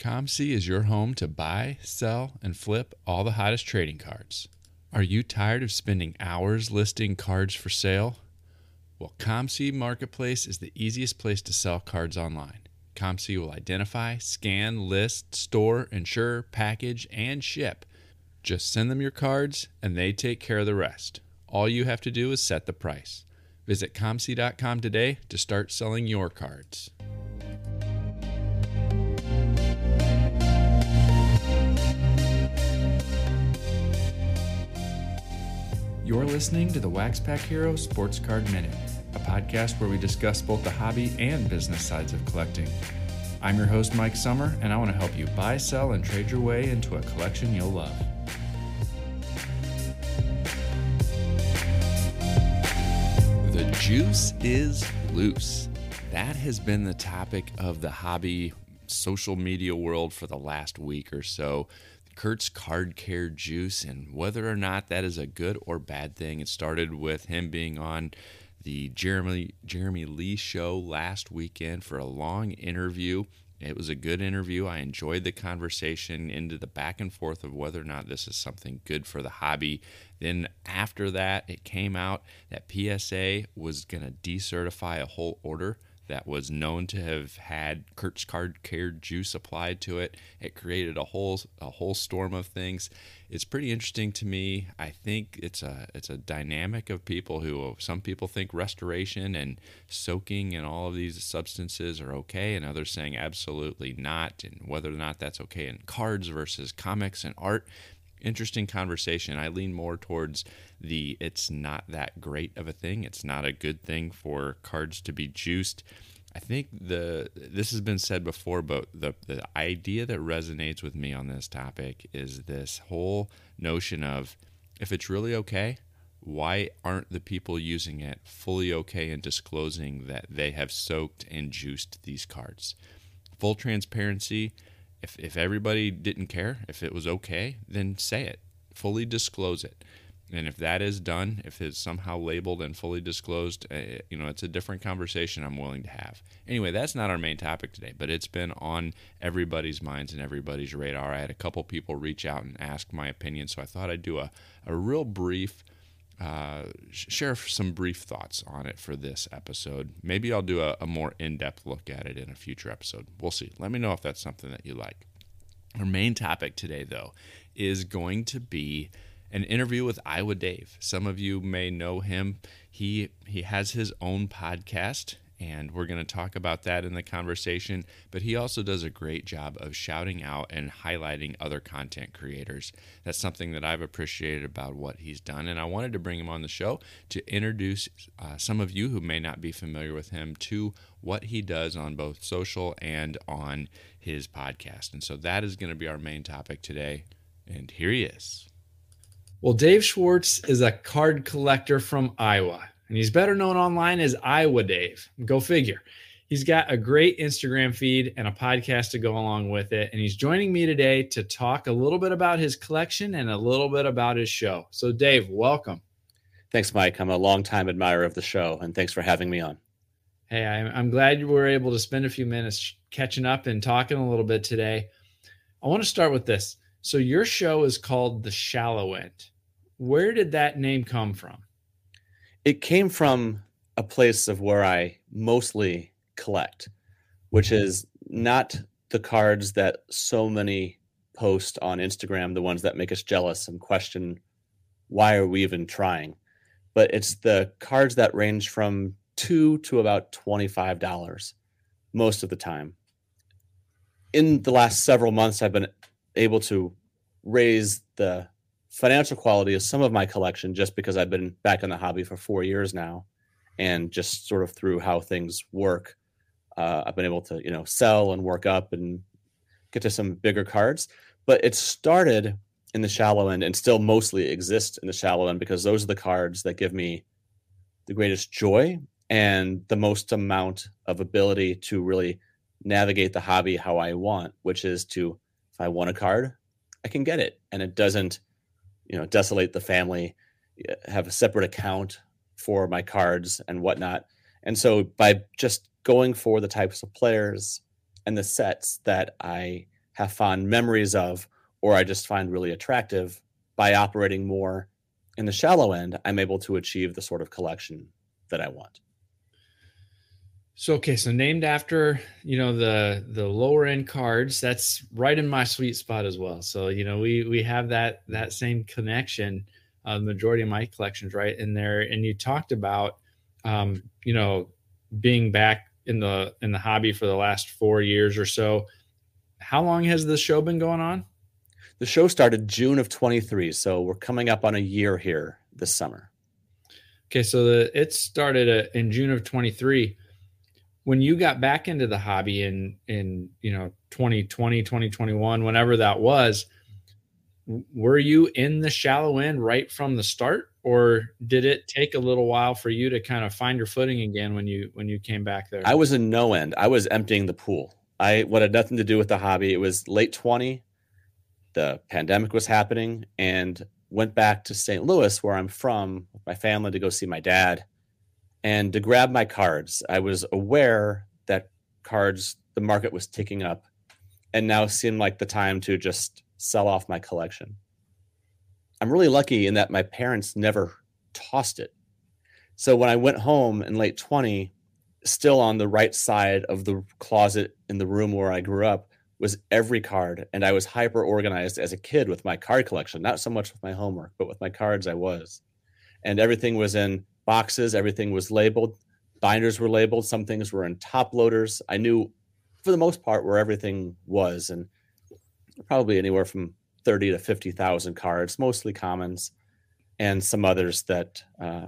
COMC is your home to buy, sell, and flip all the hottest trading cards. Are you tired of spending hours listing cards for sale? Well, COMC Marketplace is the easiest place to sell cards online. COMC will identify, scan, list, store, insure, package, and ship. Just send them your cards, and they take care of the rest. All you have to do is set the price. Visit COMC.com today to start selling your cards. You're listening to the Wax Pack Hero Sports Card Minute, a podcast where we discuss both the hobby and business sides of collecting. I'm your host, Mike Sommer, and I want to help you buy, sell, and trade your way into a collection you'll love. The juice is loose. That has been the topic of the hobby social media world for the last week or so. Kurt's Card Care Juice, and whether or not that is a good or bad thing. It started with him being on the Jeremy Lee show last weekend for a long interview. It was a good interview. I enjoyed the conversation into the back and forth of whether or not this is something good for the hobby. Then after that, it came out that PSA was going to decertify a whole order that was known to have had Kurt's Card Care Juice applied to it. It created a whole storm of things. It's pretty interesting to me. I think it's a dynamic of people who, some people think restoration and soaking and all of these substances are okay, and others saying absolutely not, and whether or not that's okay in cards versus comics and art. Interesting conversation. I lean more towards it's not that great of a thing. It's not a good thing for cards to be juiced. I think this has been said before, but the idea that resonates with me on this topic is this whole notion of, if it's really okay, why aren't the people using it fully okay in disclosing that they have soaked and juiced these cards? Full transparency. If everybody didn't care, if it was okay, then say it. Fully disclose it. And if that is done, if it's somehow labeled and fully disclosed, it's a different conversation I'm willing to have. Anyway, that's not our main topic today, but it's been on everybody's minds and everybody's radar. I had a couple people reach out and ask my opinion, so I thought I'd do a real brief, share some brief thoughts on it for this episode. Maybe I'll do a more in-depth look at it in a future episode. We'll see. Let me know if that's something that you like. Our main topic today, though, is going to be an interview with Iowa Dave. Some of you may know him. He has his own podcast, and we're going to talk about that in the conversation, but he also does a great job of shouting out and highlighting other content creators. That's something that I've appreciated about what he's done, and I wanted to bring him on the show to introduce some of you who may not be familiar with him to what he does on both social and on his podcast. And so that is going to be our main topic today, and here he is. Well, Dave Schwartz is a card collector from Iowa, and he's better known online as Iowa Dave. Go figure. He's got a great Instagram feed and a podcast to go along with it, and he's joining me today to talk a little bit about his collection and a little bit about his show. So, Dave, welcome. Thanks, Mike. I'm a longtime admirer of the show, and thanks for having me on. Hey, I'm glad you were able to spend a few minutes catching up and talking a little bit today. I want to start with this. So your show is called The Shallow End. Where did that name come from? It came from a place of where I mostly collect, which is not the cards that so many post on Instagram, the ones that make us jealous and question why are we even trying. But it's the cards that range from $2 to about $25 most of the time. In the last several months, I've been able to raise the financial quality of some of my collection just because I've been back in the hobby for 4 years now, and just sort of through how things work, I've been able to, sell and work up and get to some bigger cards. But it started in the shallow end and still mostly exist in the shallow end because those are the cards that give me the greatest joy and the most amount of ability to really navigate the hobby how I want, which is to, if I want a card, I can get it. And it doesn't, desolate the family, have a separate account for my cards and whatnot. And so by just going for the types of players and the sets that I have fond memories of, or I just find really attractive. By operating more in the shallow end, I'm able to achieve the sort of collection that I want. So, okay. So named after, the lower end cards, that's right in my sweet spot as well. So, we have that same connection, the majority of my collections right in there. And you talked about, being back in the hobby for the last 4 years or so. How long has the show been going on? The show started June of 23, so we're coming up on a year here this summer. Okay, so it started in June of 23. When you got back into the hobby in 2020, 2021, whenever that was, were you in the shallow end right from the start, or did it take a little while for you to kind of find your footing again when you came back there? I was in no end. I was emptying the pool. What had nothing to do with the hobby. It was late 20. The pandemic was happening, and went back to St. Louis, where I'm from, with my family, to go see my dad and to grab my cards. I was aware that cards, the market was ticking up, and now seemed like the time to just sell off my collection. I'm really lucky in that my parents never tossed it. So when I went home in late 20, still on the right side of the closet in the room where I grew up was every card. And I was hyper organized as a kid with my card collection, not so much with my homework, but with my cards I was. And everything was in boxes. Everything was labeled. Binders were labeled. Some things were in top loaders. I knew for the most part where everything was, and probably anywhere from 30 to 50,000 cards, mostly commons, and some others that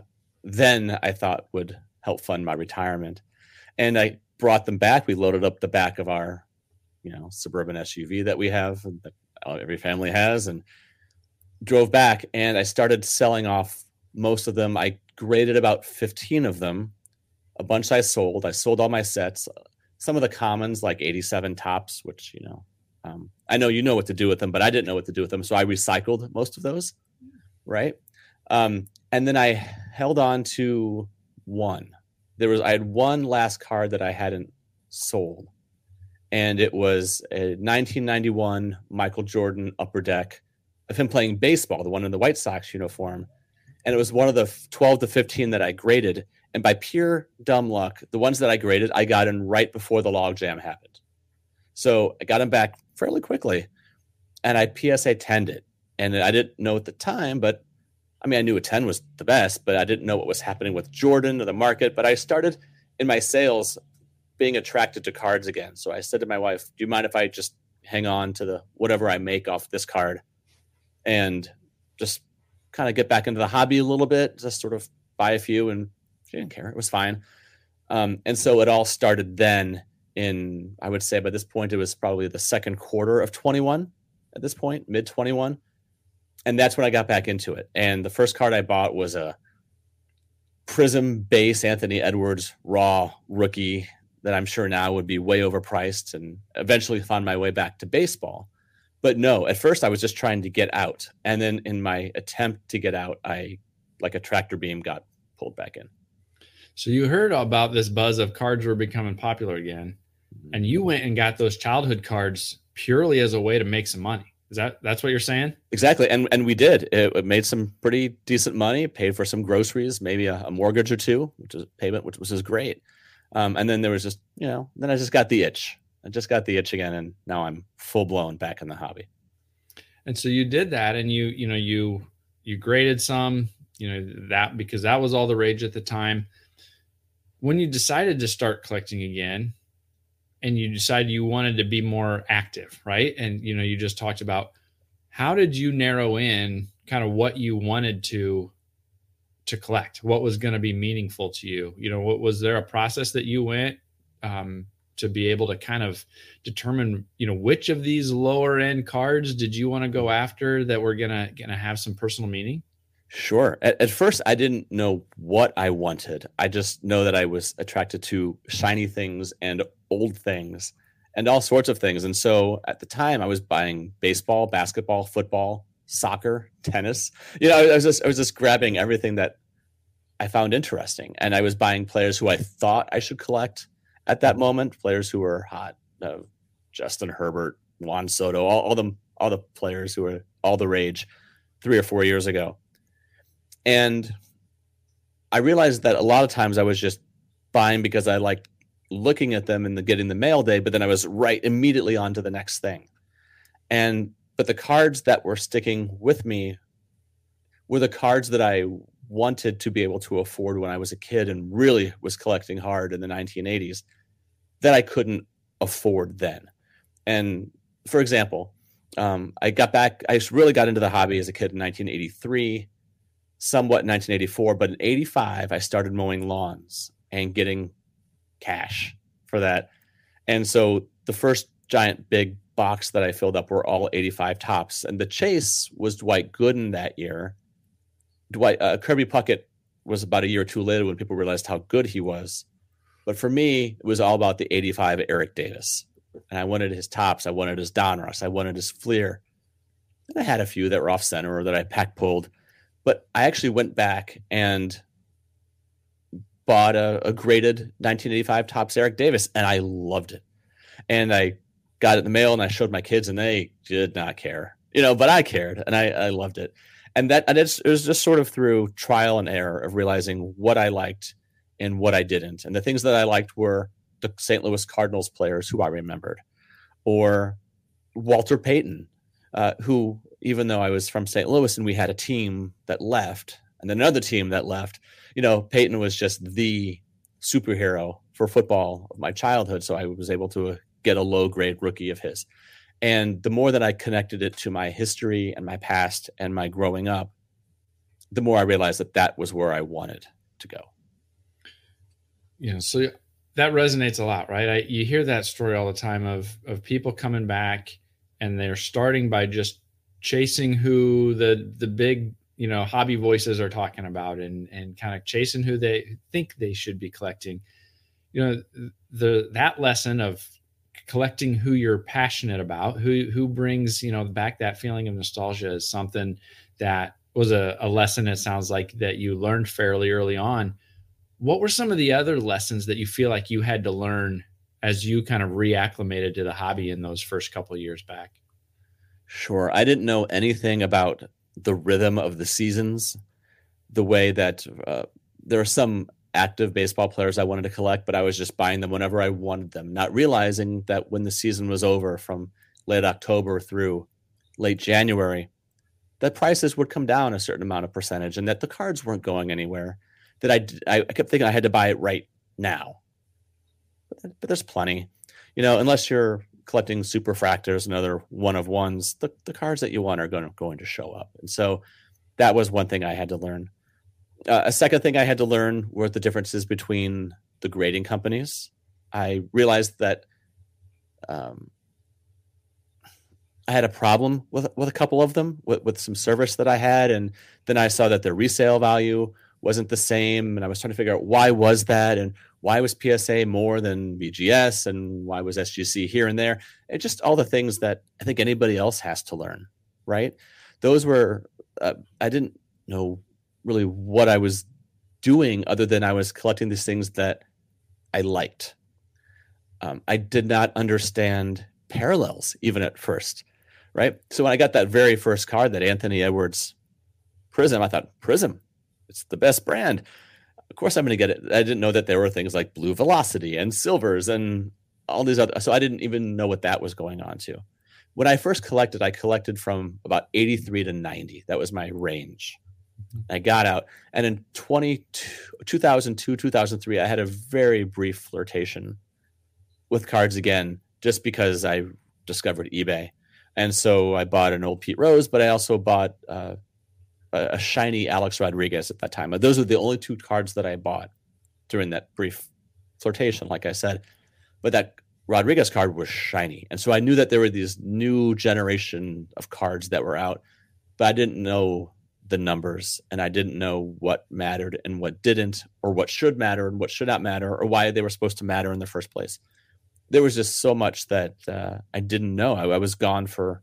then I thought would help fund my retirement. And I brought them back. We loaded up the back of our suburban SUV that we have, that every family has, and drove back. And I started selling off most of them. I graded about 15 of them. A bunch I sold. I sold all my sets. Some of the commons, like 87 tops, which, I know you know what to do with them, but I didn't know what to do with them. So I recycled most of those. Right. And then I held on to one. I had one last card that I hadn't sold. And it was a 1991 Michael Jordan upper deck of him playing baseball, the one in the White Sox uniform. And it was one of the 12 to 15 that I graded. And by pure dumb luck, the ones that I graded, I got in right before the logjam happened. So I got them back fairly quickly. And I PSA 10'd it. And I didn't know at the time, but I knew a 10 was the best, but I didn't know what was happening with Jordan or the market. But I started in my sales being attracted to cards again. So I said to my wife, do you mind if I just hang on to whatever I make off this card and just kind of get back into the hobby a little bit, just sort of buy a few? And she didn't care. It was fine. And so it all started then I would say by this point, it was probably the second quarter of 21 at this point, mid 21. And that's when I got back into it. And the first card I bought was a Prism base Anthony Edwards raw rookie that I'm sure now would be way overpriced, and eventually found my way back to baseball. But no, at first I was just trying to get out. And then in my attempt to get out, like a tractor beam, got pulled back in. So you heard about this buzz of cards were becoming popular again, and you went and got those childhood cards purely as a way to make some money. That's what you're saying? Exactly. And we did. It made some pretty decent money, paid for some groceries, maybe a mortgage or two, which was great. And then there was just, then I just got the itch. I just got the itch again, and now I'm full blown back in the hobby. And so you did that, and you graded some, that because that was all the rage at the time. When you decided to start collecting again, and you decided you wanted to be more active, right? And, you just talked about, how did you narrow in kind of what you wanted to collect? What was going to be meaningful to you? What was there a process that you went to be able to kind of determine, which of these lower end cards did you want to go after that were going to have some personal meaning? Sure. At first, I didn't know what I wanted. I just know that I was attracted to shiny things and old things and all sorts of things. And so at the time, I was buying baseball, basketball, football, soccer, tennis. I was just grabbing everything that I found interesting. And I was buying players who I thought I should collect at that moment, players who were hot. Justin Herbert, Juan Soto, all the players who were all the rage 3 or 4 years ago. And I realized that a lot of times I was just buying because I liked looking at them and getting the mail day, but then I was right immediately on to the next thing. But the cards that were sticking with me were the cards that I wanted to be able to afford when I was a kid and really was collecting hard in the 1980s that I couldn't afford then. And for example, I really got into the hobby as a kid in 1983, somewhat in 1984, but in 85, I started mowing lawns and getting cash for that. And so the first giant big box that I filled up were all 85 tops. And the chase was Dwight Gooden that year. Kirby Puckett was about a year or two later when people realized how good he was. But for me, it was all about the 85 Eric Davis. And I wanted his tops. I wanted his Donruss. I wanted his Fleer. And I had a few that were off center or that I pack pulled. But I actually went back and bought a graded 1985 Topps Eric Davis, and I loved it. And I got it in the mail, and I showed my kids, and they did not care, but I cared, and I loved it. And it was just sort of through trial and error of realizing what I liked and what I didn't. And the things that I liked were the St. Louis Cardinals players who I remembered, or Walter Payton, who, even though I was from St. Louis and we had a team that left and another team that left, Payton was just the superhero for football of my childhood. So I was able to get a low grade rookie of his. And the more that I connected it to my history and my past and my growing up, the more I realized that was where I wanted to go. So that resonates a lot, right? You hear that story all the time of people coming back and they're starting by just chasing who the big, hobby voices are talking about and kind of chasing who they think they should be collecting. That lesson of collecting who you're passionate about, who brings, back that feeling of nostalgia is something that was a lesson, it sounds like, that you learned fairly early on. What were some of the other lessons that you feel like you had to learn as you kind of reacclimated to the hobby in those first couple of years back? Sure. I didn't know anything about the rhythm of the seasons, the way that there are some active baseball players I wanted to collect, but I was just buying them whenever I wanted them, not realizing that when the season was over from late October through late January, that prices would come down a certain amount of percentage and that the cards weren't going anywhere, that I kept thinking I had to buy it right now. But there's plenty, unless you're collecting superfractors and other one-of-ones, the cards that you want are going to show up. And so that was one thing I had to learn. A second thing I had to learn were the differences between the grading companies. I realized that I had a problem with a couple of them, with some service that I had, and then I saw that their resale value wasn't the same, and I was trying to figure out why was that, and why was PSA more than BGS, and why was SGC here and there. It's just all the things that I think anybody else has to learn, right? Those were I didn't know really what I was doing other than I was collecting these things that I liked. I did not understand parallels even at first, right? So when I got that very first card, that Anthony Edwards Prism, I thought, Prism, it's the best brand. Of course I'm going to get it. I didn't know that there were things like Blue Velocity and Silvers and all these other, so I didn't even know what that was going on to. When I first collected, I collected from about 83 to 90. That was my range. I got out, and in 2002, 2003, I had a very brief flirtation with cards again, just because I discovered eBay. And so I bought an old Pete Rose, but I also bought a shiny Alex Rodriguez at that time. Those are the only two cards that I bought during that brief flirtation, like I said. But that Rodriguez card was shiny. And so I knew that there were these new generation of cards that were out, but I didn't know the numbers, and I didn't know what mattered and what didn't, or what should matter and what should not matter, or why they were supposed to matter in the first place. There was just so much that I didn't know. I was gone for,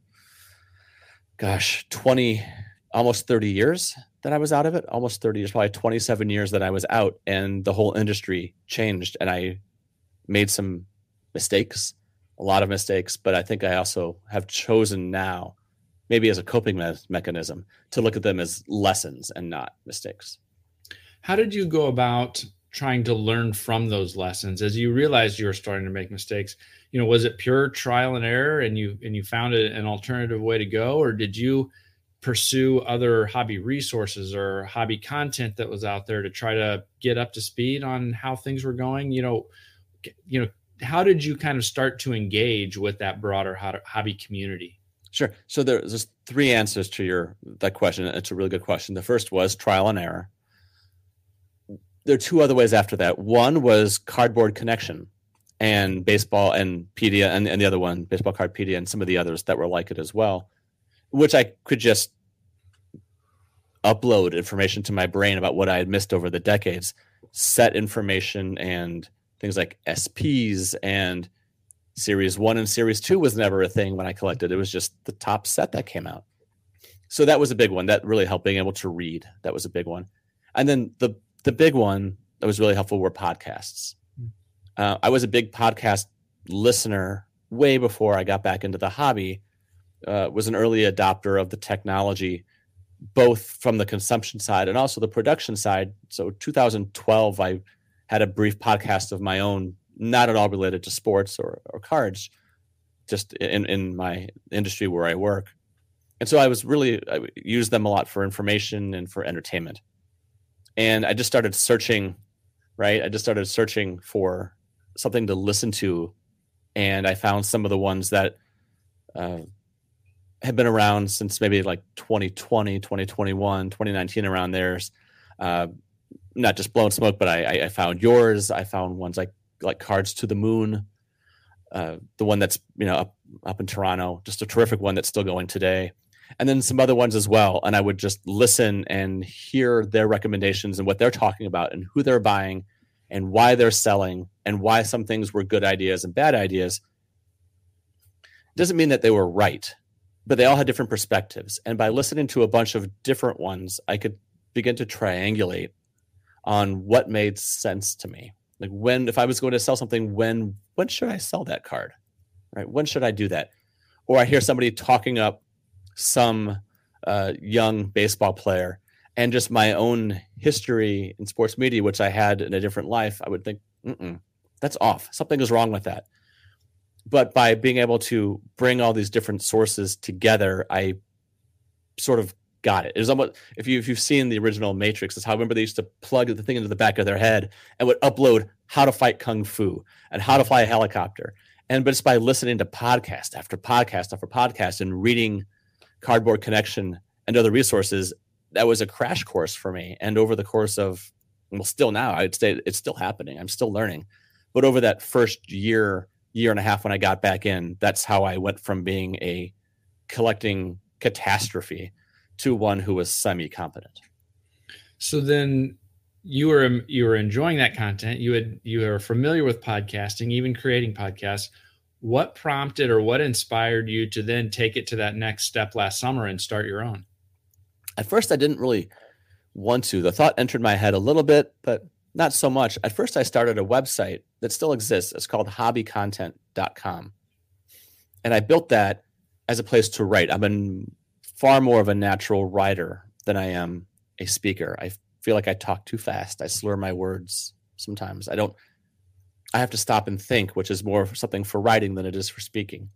20, almost 30 years that I was out of it. Almost 30 years, probably 27 years that I was out, and the whole industry changed, and I made some mistakes a lot of mistakes, but I think I also have chosen now, maybe as a coping mechanism, to look at them as lessons and not mistakes. How did you go about trying to learn from those lessons as you realized you were starting to make mistakes? Was it pure trial and error and you found an alternative way to go, or did you pursue other hobby resources or hobby content that was out there to try to get up to speed on how things were going? How did you kind of start to engage with that broader hobby community? Sure. So there's three answers to that question. It's a really good question. The first was trial and error. There are two other ways after that. One was Cardboard Connection and Baseball and Pedia, and the other one, Baseball Cardpedia, and some of the others that were like it as well, which I could just upload information to my brain about what I had missed over the decades, set information and things like SPs, and Series 1 and Series 2 was never a thing when I collected. It was just the top set that came out. So that was a big one. That really helped, being able to read. That was a big one. And then the big one that was really helpful were podcasts. I was a big podcast listener way before I got back into the hobby. Was an early adopter of the technology, both from the consumption side and also the production side. So 2012, I had a brief podcast of my own, not at all related to sports or cards, just in my industry where I work. And so I used them a lot for information and for entertainment. And I just started searching, right? I just started searching for something to listen to. And I found some of the ones that have been around since maybe like 2020, 2021, 2019, around theirs. Not just blowing smoke, but I found yours. I found ones like Cards to the Moon, the one that's up in Toronto, just a terrific one that's still going today, and then some other ones as well. And I would just listen and hear their recommendations and what they're talking about and who they're buying and why they're selling and why some things were good ideas and bad ideas. Doesn't mean that they were right, but they all had different perspectives. And by listening to a bunch of different ones, I could begin to triangulate on what made sense to me. Like, if I was going to sell something, when should I sell that card? Right? When should I do that? Or I hear somebody talking up some young baseball player, and just my own history in sports media, which I had in a different life, I would think, that's off. Something is wrong with that. But by being able to bring all these different sources together, I sort of got it. It was almost, if you've seen the original Matrix, it's how, remember, they used to plug the thing into the back of their head and would upload how to fight kung fu and how to fly a helicopter. But it's by listening to podcast after podcast after podcast and reading Cardboard Connection and other resources, that was a crash course for me. And over the course of, still now, I'd say it's still happening. I'm still learning. But over that first year and a half when I got back in, that's how I went from being a collecting catastrophe to one who was semi-competent. So then you were enjoying that content. You were familiar with podcasting, even creating podcasts. What prompted or what inspired you to then take it to that next step last summer and start your own? At first, I didn't really want to. The thought entered my head a little bit, but not so much. At first, I started a website that still exists. It's called hobbycontent.com. And I built that as a place to write. I've been far more of a natural writer than I am a speaker. I feel like I talk too fast. I slur my words sometimes. I have to stop and think, which is more something for writing than it is for speaking.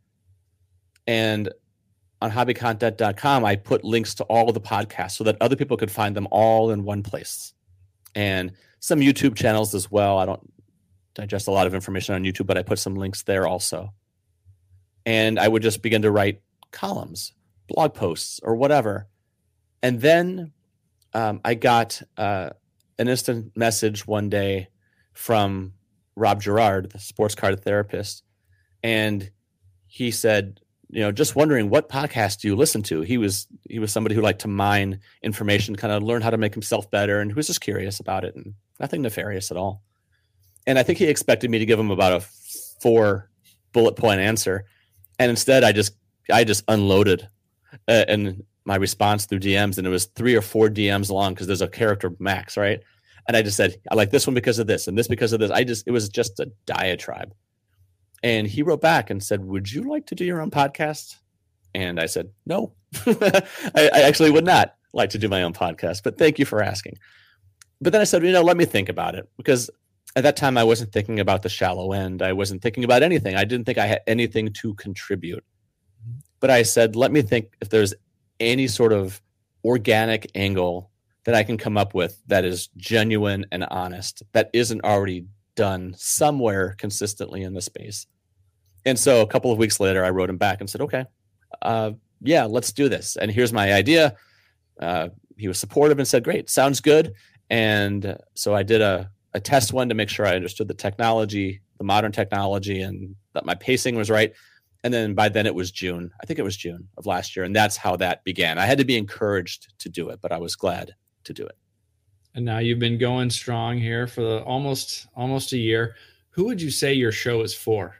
And on hobbycontent.com, I put links to all of the podcasts so that other people could find them all in one place. And some YouTube channels as well. I don't digest a lot of information on YouTube, but I put some links there also. And I would just begin to write columns, blog posts, or whatever. And then I got an instant message one day from Rob Gerard, the sports card therapist. And he said, just wondering, what podcast do you listen to? He was somebody who liked to mine information, kind of learn how to make himself better, and who was just curious about it, and nothing nefarious at all. And I think he expected me to give him about a 4 bullet point answer. And instead I just unloaded in my response through DMs, and it was 3 or 4 DMs long because there's a character max, right? And I just said, I like this one because of this and this because of this. It was just a diatribe. And he wrote back and said, "Would you like to do your own podcast?" And I said, "No, I actually would not like to do my own podcast, but thank you for asking." But then I said, let me think about it, because at that time I wasn't thinking about the shallow end. I wasn't thinking about anything. I didn't think I had anything to contribute. But I said, let me think if there's any sort of organic angle that I can come up with that is genuine and honest, that isn't already done somewhere consistently in the space. And so a couple of weeks later, I wrote him back and said, okay, yeah, let's do this. And here's my idea. He was supportive and said, great, sounds good. And so I did a test one to make sure I understood the technology, the modern technology, and that my pacing was right. And then by then it was June. I think it was June of last year. And that's how that began. I had to be encouraged to do it, but I was glad to do it. And now you've been going strong here for almost a year. Who would you say your show is for?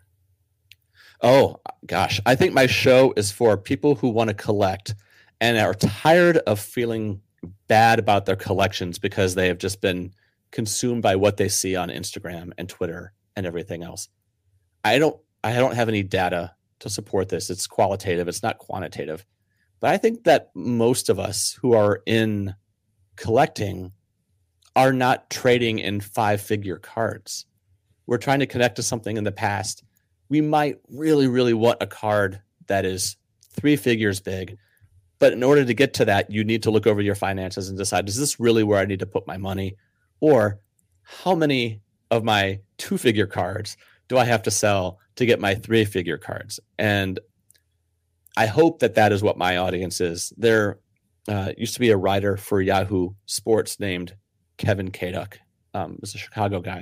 Oh, gosh. I think my show is for people who want to collect and are tired of feeling bad about their collections because they have just been consumed by what they see on Instagram and Twitter and everything else. I don't have any data to support this. It's qualitative. It's not quantitative. But I think that most of us who are in collecting are not trading in 5-figure cards. We're trying to connect to something in the past. We might really, really want a card that is 3 figures big. But in order to get to that, you need to look over your finances and decide, is this really where I need to put my money? Or how many of my 2-figure cards do I have to sell to get my 3-figure cards? And I hope that is what my audience is. There used to be a writer for Yahoo Sports named Kevin Kaduk. He's a Chicago guy.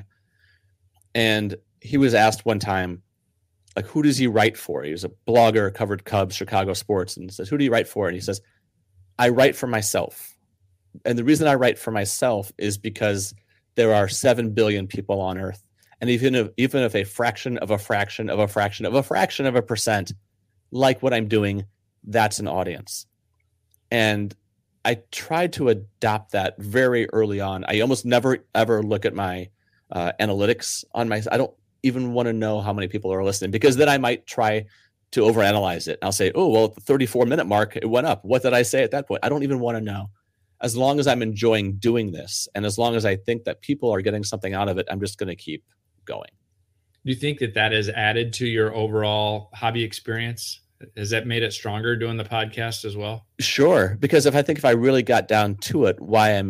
And he was asked one time, like, who does he write for? He was a blogger, covered Cubs, Chicago sports, and says, who do you write for? And he says, I write for myself. And the reason I write for myself is because there are 7 billion people on Earth. And even if a fraction of a fraction of a fraction of a fraction of a percent like what I'm doing, that's an audience. And I tried to adopt that very early on. I almost never, ever look at my analytics on my, I don't even want to know how many people are listening, because then I might try to overanalyze it. I'll say, oh, well, at the 34-minute mark, it went up. What did I say at that point? I don't even want to know. As long as I'm enjoying doing this, and as long as I think that people are getting something out of it, I'm just going to keep going. Do you think that has added to your overall hobby experience? Has that made it stronger doing the podcast as well? Sure. Because if I really got down to it,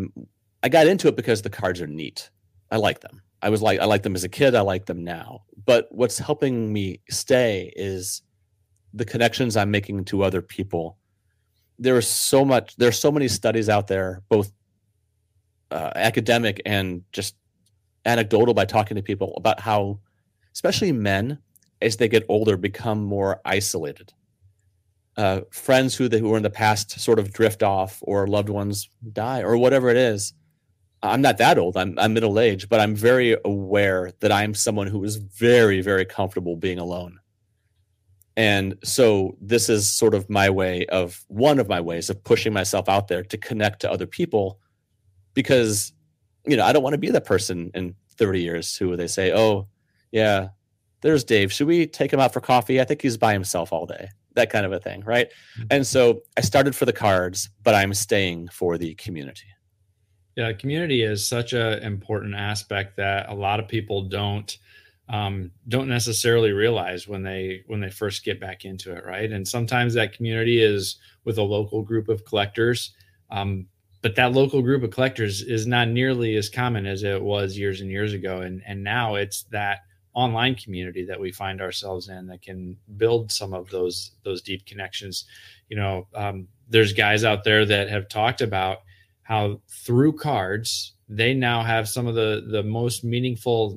I got into it because the cards are neat. I like them. I like them as a kid. I like them now. But what's helping me stay is the connections I'm making to other people. There's so many studies out there, both academic and just anecdotal, by talking to people about how, especially men, as they get older, become more isolated. Friends who were in the past sort of drift off, or loved ones die, or whatever it is. I'm not that old. I'm middle-aged, but I'm very aware that I'm someone who is very, very comfortable being alone. And so this is sort of one of my ways of pushing myself out there to connect to other people, because, I don't want to be that person in 30 years who they say, oh, yeah, there's Dave. Should we take him out for coffee? I think he's by himself all day. That kind of a thing, right? And so I started for the cards, but I'm staying for the community. Yeah, community is such an important aspect that a lot of people don't necessarily realize when they first get back into it, right? And sometimes that community is with a local group of collectors, but that local group of collectors is not nearly as common as it was years and years ago. And now it's that online community that we find ourselves in that can build some of those deep connections. There's guys out there that have talked about how through cards, they now have some of the most meaningful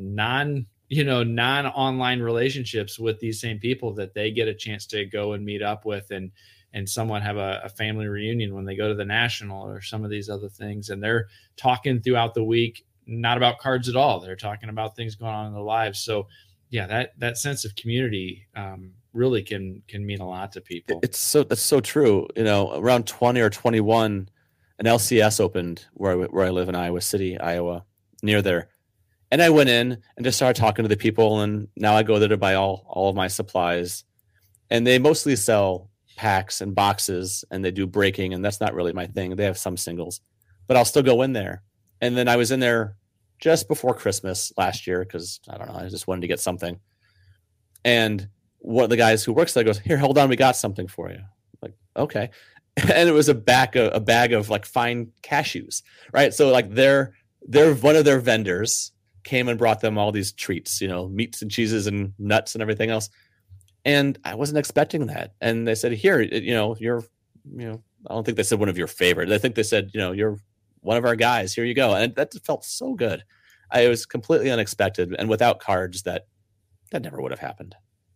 non-online relationships with these same people that they get a chance to go and meet up with and somewhat have a family reunion when they go to the National or some of these other things. And they're talking throughout the week, not about cards at all. They're talking about things going on in their lives. So yeah, that sense of community really can mean a lot to people. That's so true. Around 20 or 21, an LCS opened where I live in Iowa City, Iowa, near there. And I went in and just started talking to the people. And now I go there to buy all of my supplies. And they mostly sell packs and boxes, and they do breaking. And that's not really my thing. They have some singles, but I'll still go in there. And then I was in there just before Christmas last year because I don't know, I just wanted to get something. And one of the guys who works there goes, "Here, hold on, we got something for you." I'm like, okay. And it was a bag of like fine cashews, right? So like they're one of their vendors came and brought them all these treats, meats and cheeses and nuts and everything else. And I wasn't expecting that. And they said, "Here, you're, I don't think they said one of your favorite. I think they said, you're one of our guys. Here you go." And that felt so good. It was completely unexpected, and without cards, that never would have happened.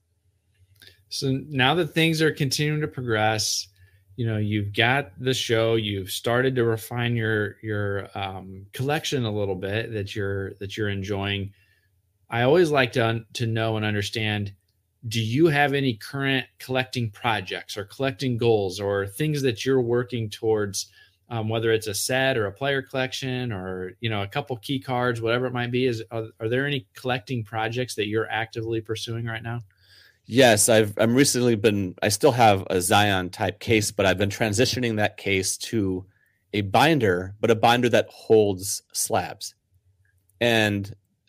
So now that things are continuing to progress, you've got the show, you've started to refine your collection a little bit that you're enjoying. I always like to know and understand, do you have any current collecting projects or collecting goals or things that you're working towards, whether it's a set or a player collection or, a couple key cards, whatever it might be? Are there any collecting projects that you're actively pursuing right now? Yes, I still have a Zion type case, but I've been transitioning that case to a binder, but a binder that holds slabs. And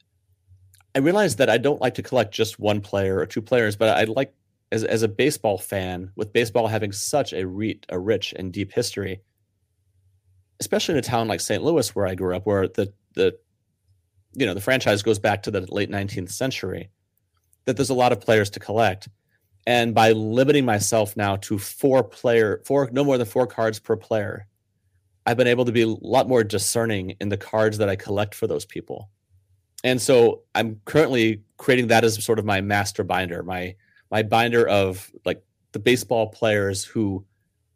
I realized that I don't like to collect just one player or two players, but I like, as a baseball fan, with baseball having such a rich and deep history, especially in a town like St. Louis, where I grew up, where the franchise goes back to the late 19th century, that there's a lot of players to collect. And by limiting myself now to no more than 4 cards per player, I've been able to be a lot more discerning in the cards that I collect for those people. And so I'm currently creating that as sort of my master binder, my binder of like the baseball players who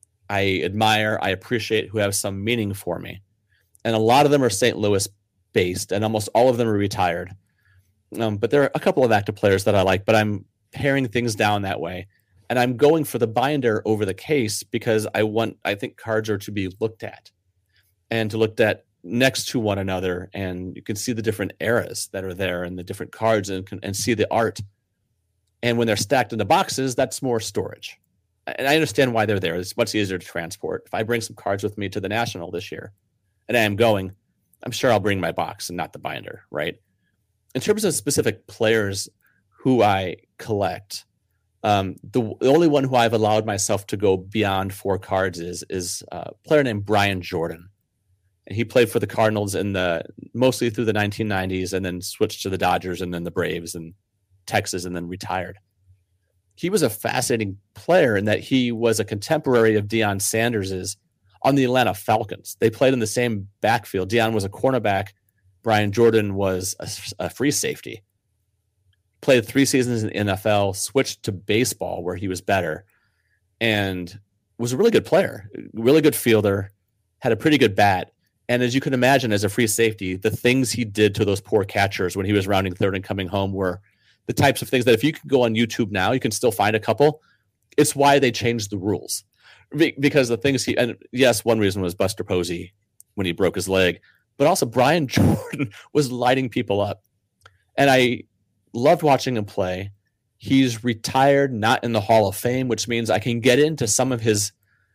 I admire, I appreciate, who have some meaning for me. And a lot of them are St. Louis based, and almost all of them are retired. But there are a couple of active players that I like, but I'm paring things down that way. And I'm going for the binder over the case because I think cards are to be looked at and to looked at next to one another. And you can see the different eras that are there and the different cards and see the art. And when they're stacked in the boxes, that's more storage. And I understand why they're there. It's much easier to transport. If I bring some cards with me to the National this year, and I am going, I'm sure I'll bring my box and not the binder, right? In terms of specific players who I collect, the only one who I've allowed myself to go beyond 4 cards is a player named Brian Jordan. And he played for the Cardinals mostly through the 1990s, and then switched to the Dodgers and then the Braves and Texas, and then retired. He was a fascinating player in that he was a contemporary of Deion Sanders's on the Atlanta Falcons. They played in the same backfield. Deion was a cornerback. Brian Jordan was a free safety. Played 3 seasons in the NFL, switched to baseball where he was better, and was a really good player, really good fielder, had a pretty good bat. And as you can imagine, as a free safety, the things he did to those poor catchers when he was rounding third and coming home were the types of things that if you can go on YouTube now, you can still find a couple. It's why they changed the rules. Because the things and yes, one reason was Buster Posey when he broke his leg, but also Brian Jordan was lighting people up. And I loved watching him play. He's retired, not in the Hall of Fame, which means I can get into some of his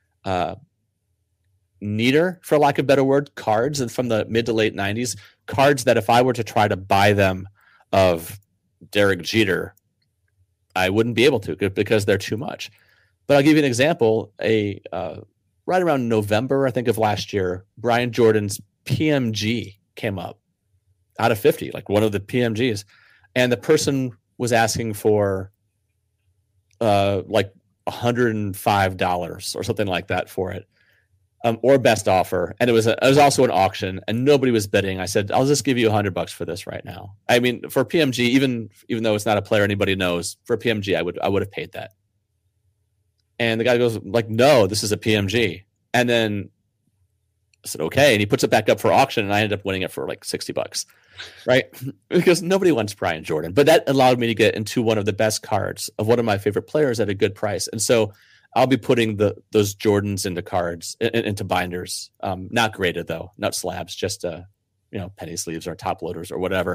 neater, for lack of a better word, cards and from the mid to late 90s, cards that if I were to try to buy them of Derek Jeter, I wouldn't be able to because they're too much. But I'll give you an example. Right around November, I think, of last year, Brian Jordan's PMG came up out of 50, like one of the PMGs. And the person was asking for like $105 or something like that for it, or best offer. And it was also an auction, and nobody was bidding. I said, I'll just give you $100 for this right now. I mean, for PMG, even though it's not a player anybody knows, for PMG, I would have paid that. And the guy goes like, no, this is a PMG. And then I said, okay. And he puts it back up for auction, and I ended up winning it for like $60, right? Because nobody wants Brian Jordan. But that allowed me to get into one of the best cards of one of my favorite players at a good price. And so I'll be putting those Jordans into cards, into binders, not graded though, not slabs, just penny sleeves or top loaders or whatever.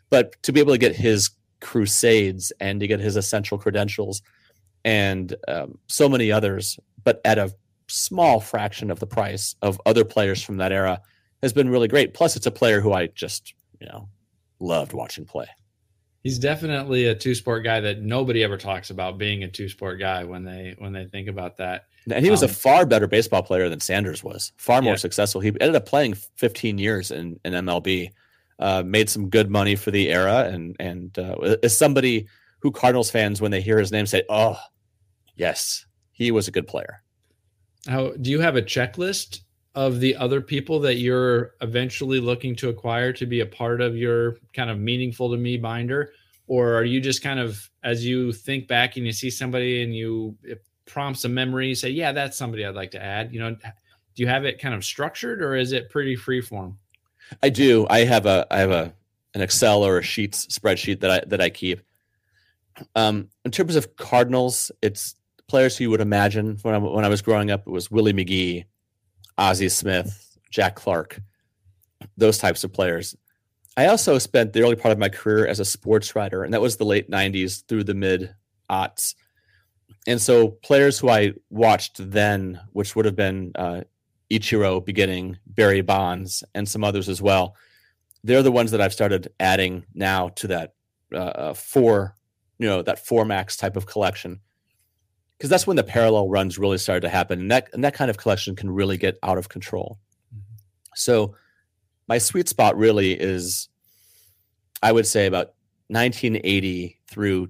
But to be able to get his crusades and to get his essential credentials and so many others, but at a small fraction of the price of other players from that era, has been really great. Plus, it's a player who I just, loved watching play. He's definitely a two-sport guy that nobody ever talks about being a two-sport guy when they think about that. And he was a far better baseball player than Sanders was, far more successful. He ended up playing 15 years in MLB, made some good money for the era, and is somebody who Cardinals fans, when they hear his name, say, oh, yes, he was a good player. How do you have a checklist of the other people that you're eventually looking to acquire to be a part of your kind of meaningful to me binder? Or are you just kind of, as you think back and you see somebody and it prompts a memory, you say, yeah, that's somebody I'd like to add. Do you have it kind of structured, or is it pretty free form? I do. I have an Excel or a spreadsheet that I keep. In terms of Cardinals, it's players who you would imagine when I was growing up. It was Willie McGee, Ozzie Smith, Jack Clark, those types of players. I also spent the early part of my career as a sports writer, and that was the late 90s through the mid-aughts. And so players who I watched then, which would have been Ichiro beginning, Barry Bonds, and some others as well, they're the ones that I've started adding now to that that 4 max type of collection. Because that's when the parallel runs really started to happen. And that kind of collection can really get out of control. Mm-hmm. So my sweet spot really is, I would say, about 1980 through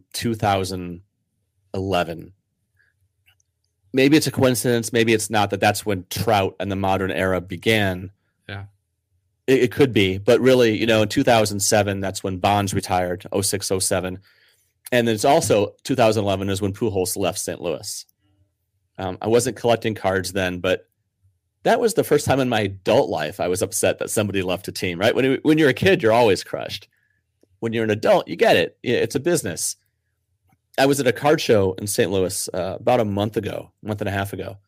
2011. Maybe it's a coincidence. Maybe it's not that's when Trout and the modern era began. Yeah, it could be. But really, in 2007, that's when Bonds retired, 06, 07. And it's also 2011 is when Pujols left St. Louis. I wasn't collecting cards then, but that was the first time in my adult life I was upset that somebody left a team, right? When you're a kid, you're always crushed. When you're an adult, you get it. It's a business. I was at a card show in St. Louis about a month and a half ago.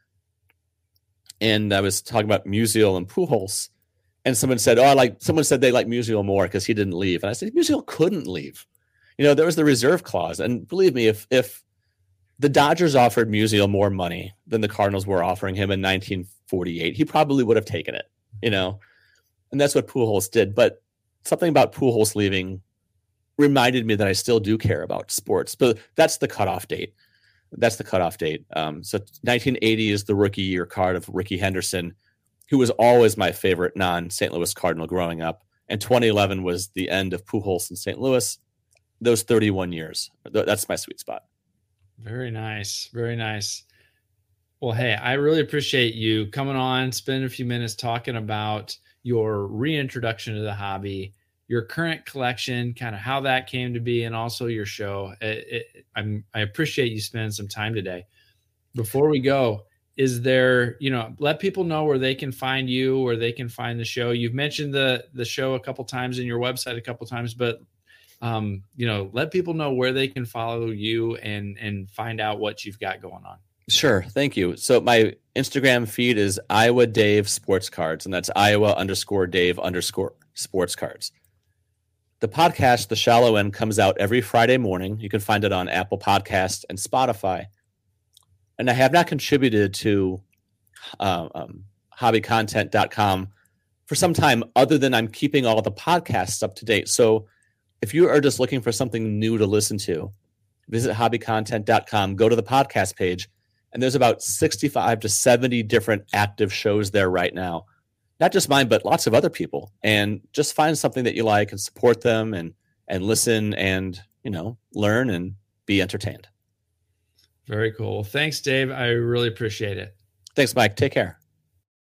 And I was talking about Musial and Pujols. And someone said, someone said they like Musial more because he didn't leave. And I said, Musial couldn't leave. There was the reserve clause. And believe me, if the Dodgers offered Musial more money than the Cardinals were offering him in 1948, he probably would have taken it, and that's what Pujols did. But something about Pujols leaving reminded me that I still do care about sports, but that's the cutoff date. So 1980 is the rookie year card of Rickey Henderson, who was always my favorite non-St. Louis Cardinal growing up. And 2011 was the end of Pujols in St. Louis. Those 31 years. That's my sweet spot. Very nice. Very nice. Well, hey, I really appreciate you coming on, spending a few minutes talking about your reintroduction to the hobby, your current collection, kind of how that came to be, and also your show. I appreciate you spending some time today. Before we go, is there, let people know where they can find you, where they can find the show. You've mentioned the show a couple times and your website a couple times, but let people know where they can follow you and find out what you've got going on. Sure. Thank you. So my Instagram feed is Iowa Dave Sports Cards, and that's Iowa_Dave_sports cards. The podcast, The Shallow End, comes out every Friday morning. You can find it on Apple Podcasts and Spotify. And I have not contributed to hobbycontent.com for some time, other than I'm keeping all the podcasts up to date. So if you are just looking for something new to listen to, visit hobbycontent.com, go to the podcast page, and there's about 65 to 70 different active shows there right now. Not just mine, but lots of other people. And just find something that you like and support them and listen and, learn and be entertained. Very cool. Thanks, Dave. I really appreciate it. Thanks, Mike. Take care.